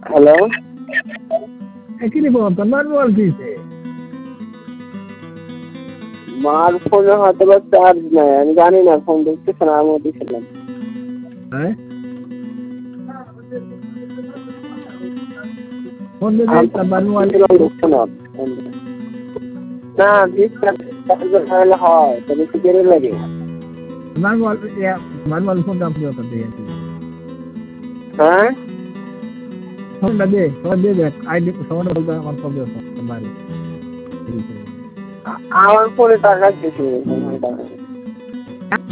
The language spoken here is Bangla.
হ্যালো, কি রে বাবা, তোমার মোবাইল কিনছে? মার ফোনে হয়তো বা চার্জ নাই, আমি জানি না, ফোন দেখতেছে না, আমিও দিছিলাম। হ্যাঁ, ফোন দিলে আমি তোমার মোবাইল দিছিলাম, দেখছো না? না, চার্জার হলে হয়, তবে একটু দেরি লাগে। তোমার মোবাইল ফোন দাম দিয়ে দিয়ে হ্যাঁ, ফোনটা দে, তোমার দিয়ে দেখ আইডি ফোনটা বলতে আমার ফোন দিয়ে তোমার আমার ফোনে টাকা দিয়েছি,